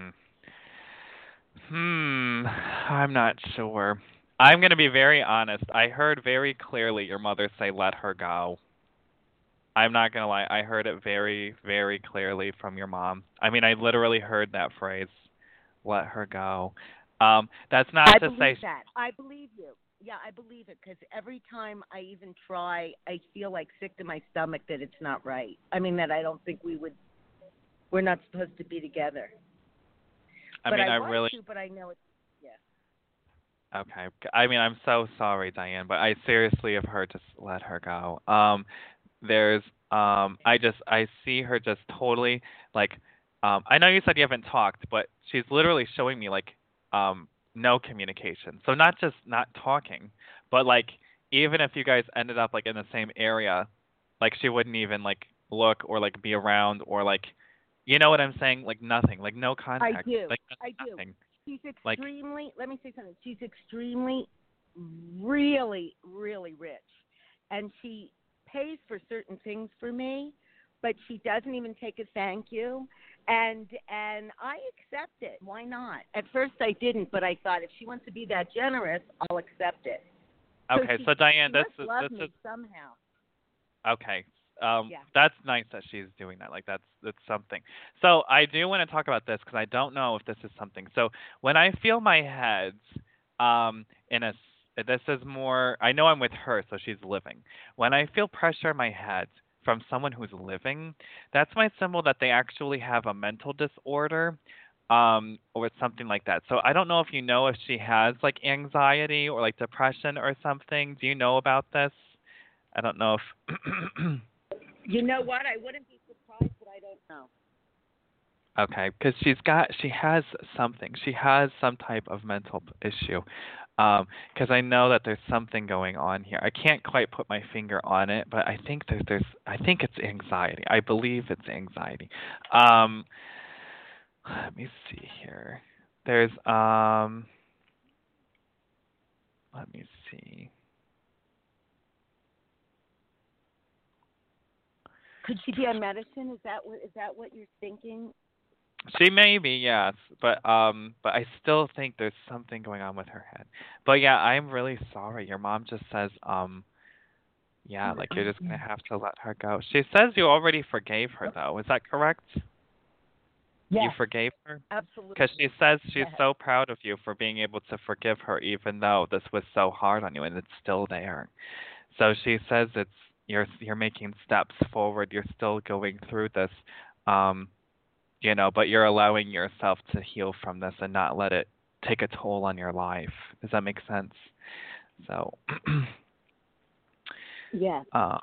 I'm not sure. I'm gonna be very honest. I heard very clearly your mother say, "Let her go." I'm not gonna lie. I heard it very, very clearly from your mom. I mean, I literally heard that phrase, "Let her go." That's not I to say. believe that. I believe you. Yeah, I believe it because every time I even try, I feel like sick to my stomach that it's not right. I mean, that I don't think we're not supposed to be together. I But mean, I I want really. to, but I know it's, yeah. Okay. I mean, I'm so sorry, Diane, but I seriously have heard just let her go. There's I see her just totally like I know you said you haven't talked, but she's literally showing me like no communication. So not just not talking, but like even if you guys ended up like in the same area, like she wouldn't even like look or like be around or like you know what I'm saying? Like nothing, like no I contact, do. like I do. nothing. She's Like extremely, let me say something. She's extremely, really, really rich. And she pays for certain things for me, but she doesn't even take a thank you. And I accept it. Why not? At first I didn't, but I thought if she wants to be that generous, I'll accept it. So okay, so Diane, she must love this is me somehow. okay. Yeah. That's nice that she's doing that. Like that's something. So I do want to talk about this because I don't know if this is something. So when I feel my heads, in a this is more. I know I'm with her, so she's living. When I feel pressure in my head from someone who's living, that's my symbol that they actually have a mental disorder, or something like that. So I don't know if you know if she has like anxiety or like depression or something. Do you know about this? I don't know if. You know what? I wouldn't be surprised, but I don't know. Okay, because she has something. She has some type of mental issue. Because I know that there's something going on here. I can't quite put my finger on it, but I think I think it's anxiety. I believe it's anxiety. Um, let me see here. There's let me see. Could she be on medicine? Is that what you're thinking? She may be, yes, but I still think there's something going on with her head. But yeah, I'm really sorry. Your mom just says, yeah, like you're just gonna have to let her go. She says you already forgave her, though. Is that correct? You Yes, forgave her? Because absolutely. she says she's Yes. so proud of you for being able to forgive her, even though this was so hard on you, and it's still there. So she says you're making steps forward. You're still going through this, um, but you're allowing yourself to heal from this and not let it take a toll on your life. Does that make sense? So, Yes. uh,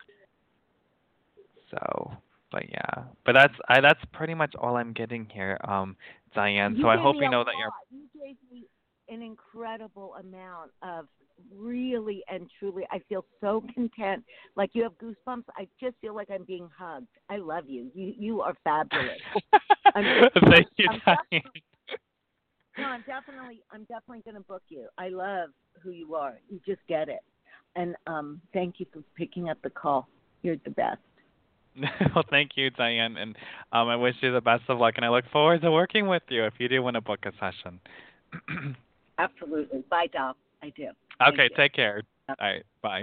so, but yeah, but that's pretty much all I'm getting here, Diane. So You I gave hope me you a know that you're. lot. You gave me an incredible amount of really and truly. I feel so content. Like you have goosebumps. I just feel like I'm being hugged. I love you. You are fabulous. I'm Thank you, I'm Diane. definitely no, I'm definitely going to book you. I love who you are. You just get it. And thank you for picking up the call. You're the best. Well, thank you, Diane, and I wish you the best of luck, and I look forward to working with you if you do want to book a session. Absolutely. Bye, Doc. I do. Thank Okay, you. take care. All right, bye.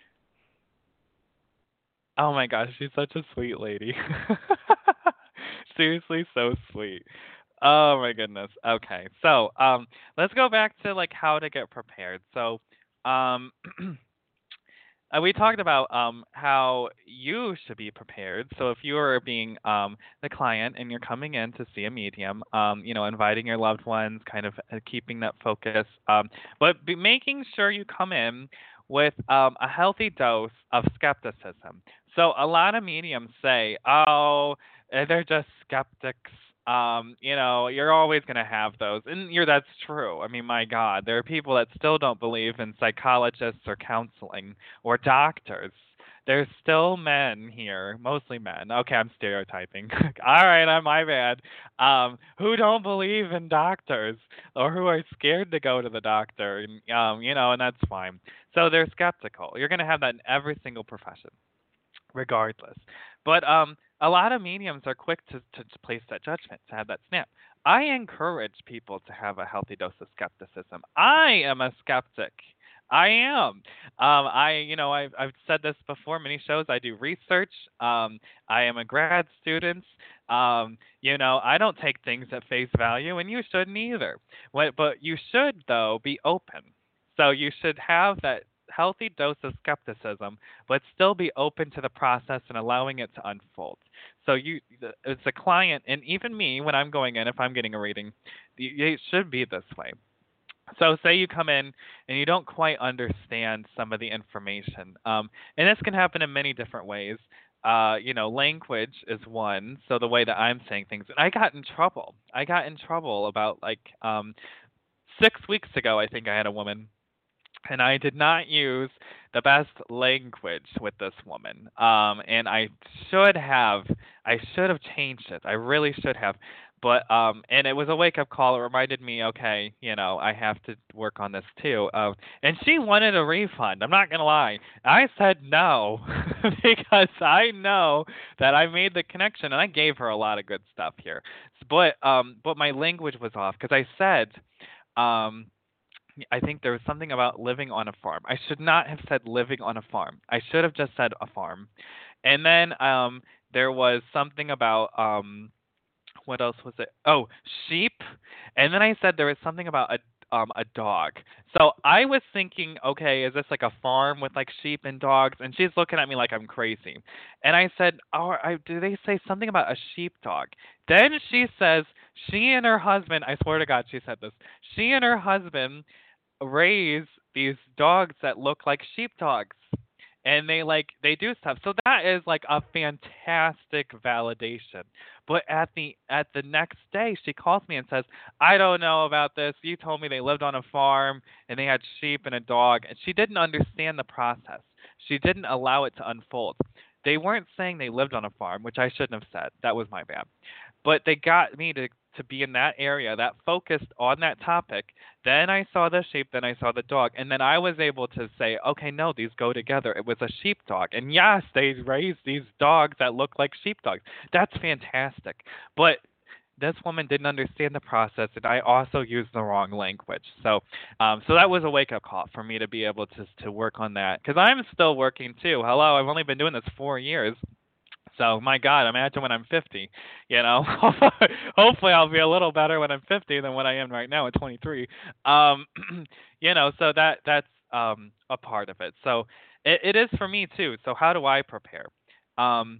Oh my gosh, she's such a sweet lady. Seriously, so sweet. Oh my goodness. Okay. So, let's go back to like how to get prepared. So, um we talked about how you should be prepared. So if you are being the client and you're coming in to see a medium, inviting your loved ones, kind of keeping that focus, making sure you come in with a healthy dose of skepticism. So a lot of mediums say, "Oh, they're just skeptics." You're always going to have those. And that's true. I mean, my God, there are people that still don't believe in psychologists or counseling or doctors. There's still men here, mostly men. Okay, I'm stereotyping. All right, I'm my bad. Who don't believe in doctors or who are scared to go to the doctor, and that's fine. So they're skeptical. You're going to have that in every single profession regardless. But a lot of mediums are quick to place that judgment, to have that snap. I encourage people to have a healthy dose of skepticism. I am a skeptic. I am. I've said this before many shows. I do research. I am a grad student. I don't take things at face value, and you shouldn't either. But you should though be open. So you should have that healthy dose of skepticism but still be open to the process and allowing it to unfold. So as a client, and even me, when I'm going in, if I'm getting a reading, it should be this way. So say you come in and you don't quite understand some of the information, and this can happen in many different ways. Language is one. So the way that I'm saying things, and I got in trouble. I got in trouble about like 6 weeks ago. I think I had a woman and I did not use the best language with this woman. And I should have changed it. I really should have. But and it was a wake up call. It reminded me, okay, I have to work on this too. And she wanted a refund. I'm not gonna lie. I said no because I know that I made the connection, and I gave her a lot of good stuff here. But my language was off because I said um I think there was something about living on a farm. I should not have said living on a farm. I should have just said a farm. And then there was something about what else was it? Oh, sheep. And then I said there was something about a dog. So I was thinking, okay, is this like a farm with like sheep and dogs? And she's looking at me like I'm crazy. And I said, "Oh, do they say something about a sheepdog?" Then she says she and her husband, I swear to God, she said this. She and her husband raise these dogs that look like sheepdogs, and they do stuff. So that is like a fantastic validation. But at the next day she calls me and says, "I don't know about this. You told me they lived on a farm and they had sheep and a dog." And she didn't understand the process. She didn't allow it to unfold. They weren't saying they lived on a farm, which I shouldn't have said. That was my bad. But they got me to be in that area, that focused on that topic. Then I saw the sheep, then I saw the dog, and then I was able to say, okay, no, these go together. It was a sheepdog, and yes, they raised these dogs that look like sheepdogs. That's fantastic. But this woman didn't understand the process, and I also used the wrong language. So that was a wake up call for me to be able to work on that because I'm still working too. Hello, I've only been doing this 4 years. So my God, imagine when I'm 50. You know, hopefully I'll be a little better when I'm 50 than what I am right now at 23. Um, so that's a part of it. So it is for me too. So how do I prepare? Um,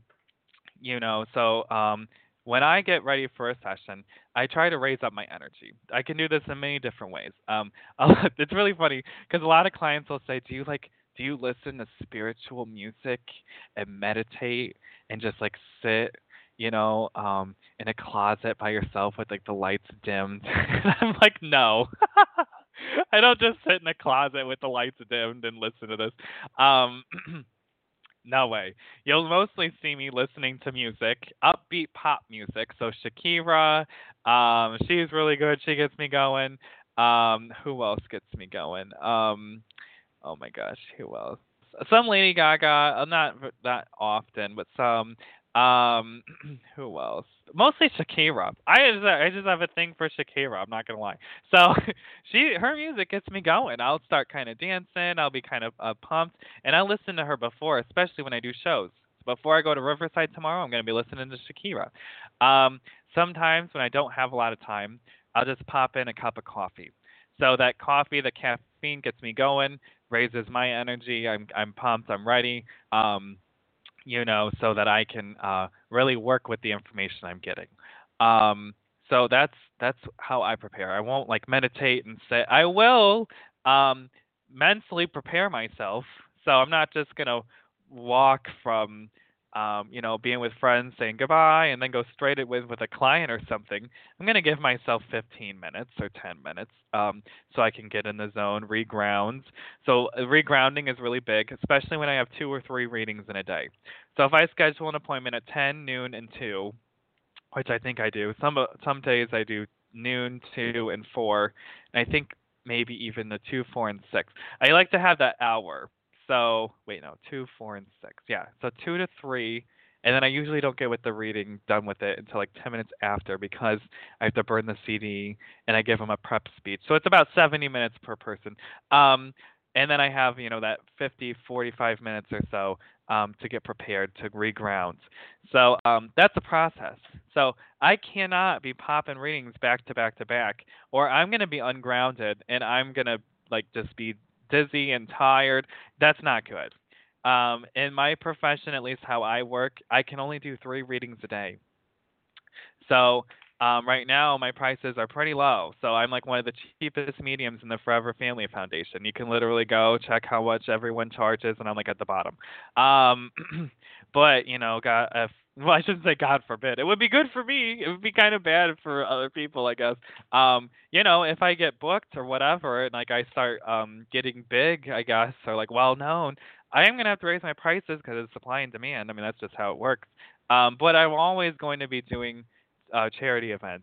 when I get ready for a session, I try to raise up my energy. I can do this in many different ways. It's really funny because a lot of clients will say, do you listen to spiritual music and meditate and just like sit, in a closet by yourself with like the lights dimmed?" And I'm like, no. I don't just sit in a closet with the lights dimmed and listen to this. Um, No way. You'll mostly see me listening to music, upbeat pop music. So Shakira, she's really good. She gets me going. Who else gets me going? Oh my gosh, who else? Some Lady Gaga, not that often, but some. Um, who else? Mostly Shakira. I just have a thing for Shakira. I'm not gonna lie. So her music gets me going. I'll start kind of dancing. I'll be kind of pumped, and I listen to her before, especially when I do shows. Before I go to Riverside tomorrow, I'm gonna be listening to Shakira. Um, Sometimes when I don't have a lot of time, I'll just pop in a cup of coffee. So that coffee, the caffeine gets me going, raises my energy. I'm pumped. I'm ready. So that I can really work with the information I'm getting. So that's how I prepare. I won't like meditate and say I will um, mentally prepare myself. So I'm not just gonna walk from being with friends saying goodbye and then go straight with a client or something. I'm gonna give myself 15 minutes or 10 minutes so I can get in the zone, reground. So regrounding is really big, especially when I have 2 or 3 readings in a day. So if I schedule an appointment at 10, noon, and 2, which I think I do, some days I do noon, 2, and 4, and I think maybe even the 2, 4, and 6. I like to have that hour. So wait, no, 2, 4, and 6. Yeah, so 2 to 3, and then I usually don't get with the reading done with it until like 10 minutes after because I have to burn the CD and I give them a prep speech. So it's about 70 minutes per person. Um, and then I have, that 50, 45 minutes or so to get prepared to reground. So that's a process. So I cannot be popping readings back to back to back, or I'm going to be ungrounded and I'm going to like just be dizzy and tired. That's not good. In my profession, at least how I work, I can only do 3 readings a day. So right now, my prices are pretty low. So I'm like one of the cheapest mediums in the Forever Family Foundation. You can literally go check how much everyone charges, and I'm like at the bottom. Um, but God, well, I shouldn't say God forbid. It would be good for me. It would be kind of bad for other people, I guess. If I get booked or whatever, and like I start getting big, I guess, or like well known, I am gonna have to raise my prices because it's supply and demand. I mean, that's just how it works. But I'm always going to be doing charity events.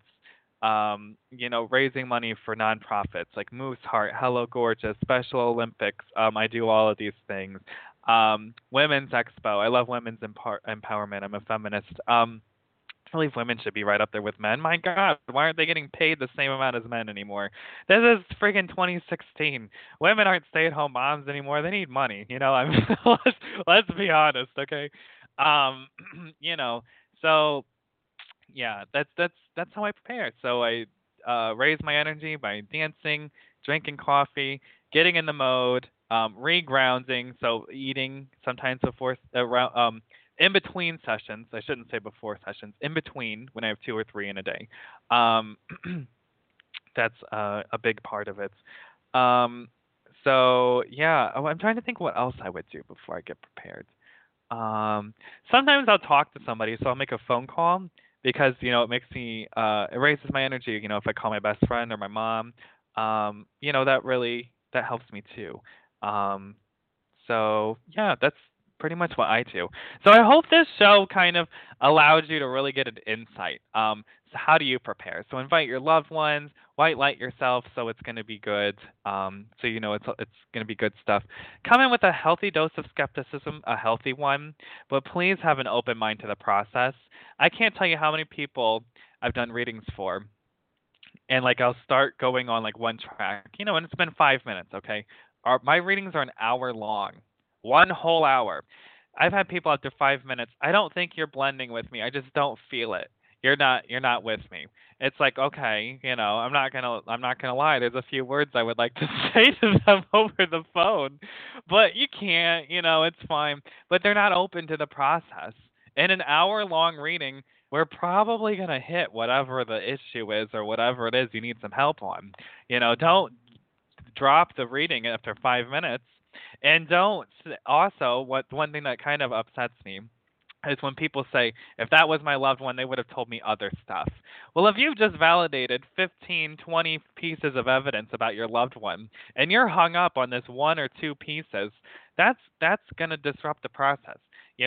Raising money for nonprofits like Moose Heart, Hello Gorgeous, Special Olympics. I do all of these things. Women's Expo. I love women's empowerment. I'm a feminist. I believe women should be right up there with men. My God, why aren't they getting paid the same amount as men anymore? This is friggin' 2016. Women aren't stay-at-home moms anymore. They need money. Let's be honest, okay? Um, you know, so yeah, that's how I prepare. So I raise my energy by dancing, drinking coffee, getting in the mode, regrounding, so eating sometimes before around in between sessions. I shouldn't say before sessions. In between when I have 2 or 3 in a day. Um, that's a big part of it. Um, so yeah, I'm trying to think what else I would do before I get prepared. Um, Sometimes I'll talk to somebody, so I'll make a phone call because it makes me it raises my energy. If I call my best friend or my mom, that helps me too. Um, so yeah, that's pretty much what I do. So I hope this show kind of allows you to really get an insight. So how do you prepare? So invite your loved ones, white light yourself, so it's going to be good. So it's going to be good stuff. Come in with a healthy dose of skepticism, a healthy one, but please have an open mind to the process. I can't tell you how many people I've done readings for, and like I'll start going on like one track, and it's been 5 minutes. Okay, my readings are an hour long, one whole hour. I've had people after 5 minutes. I don't think you're blending with me. I just don't feel it. You're not with me. It's like, okay, I'm not gonna lie. There's a few words I would like to say to them over the phone, but you can't. It's fine. But they're not open to the process. In an hour long reading, we're probably going to hit whatever the issue is or whatever it is you need some help on. Don't drop the reading after 5 minutes. And don't also, what one thing that kind of upsets me is when people say, if that was my loved one, they would have told me other stuff. Well, if you've just validated 15, 20 pieces of evidence about your loved one and you're hung up on this one or two pieces, that's going to disrupt the process.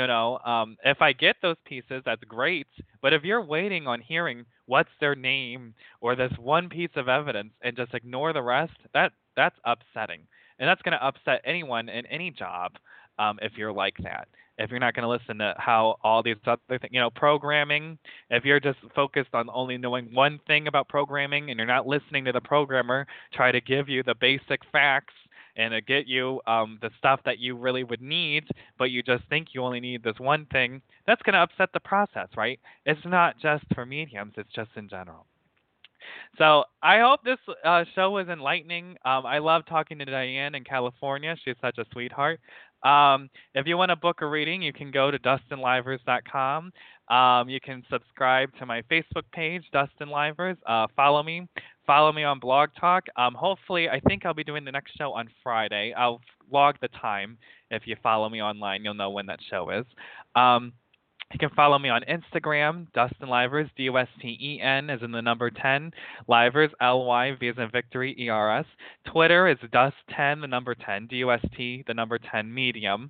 If I get those pieces, that's great. But if you're waiting on hearing what's their name or this one piece of evidence and just ignore the rest, that's upsetting, and that's going to upset anyone in any job if you're like that. If you're not going to listen to how all these other things, programming, if you're just focused on only knowing one thing about programming and you're not listening to the programmer try to give you the basic facts and to get you the stuff that you really would need, but you just think you only need this one thing, that's going to upset the process, right? It's not just for mediums, it's just in general. So I hope this show was enlightening. I love talking to Diane in California. She's such a sweetheart. If you want to book a reading, you can go to DustinLivers.com. You can subscribe to my Facebook page, Dustin Livers. Follow me. Follow me on Blog Talk. Hopefully, I think I'll be doing the next show on Friday. I'll log the time. If you follow me online, you'll know when that show is. You can follow me on Instagram, Dustin Livers, Dusten, as in the number 10, Livers, Lyv as in Victory, ERS. Twitter is Dust10, the number 10, Dust, the number 10, Medium.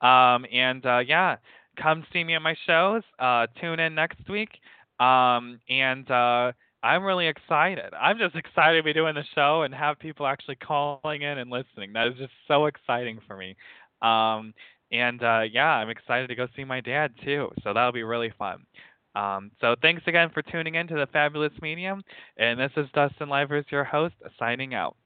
Yeah, come see me at my shows. Tune in next week. I'm really excited. I'm just excited to be doing the show and have people actually calling in and listening. That is just so exciting for me. Yeah, I'm excited to go see my dad too. So that'll be really fun. So thanks again for tuning in to the Fabulous Medium. And this is Dustin Livers, your host, signing out.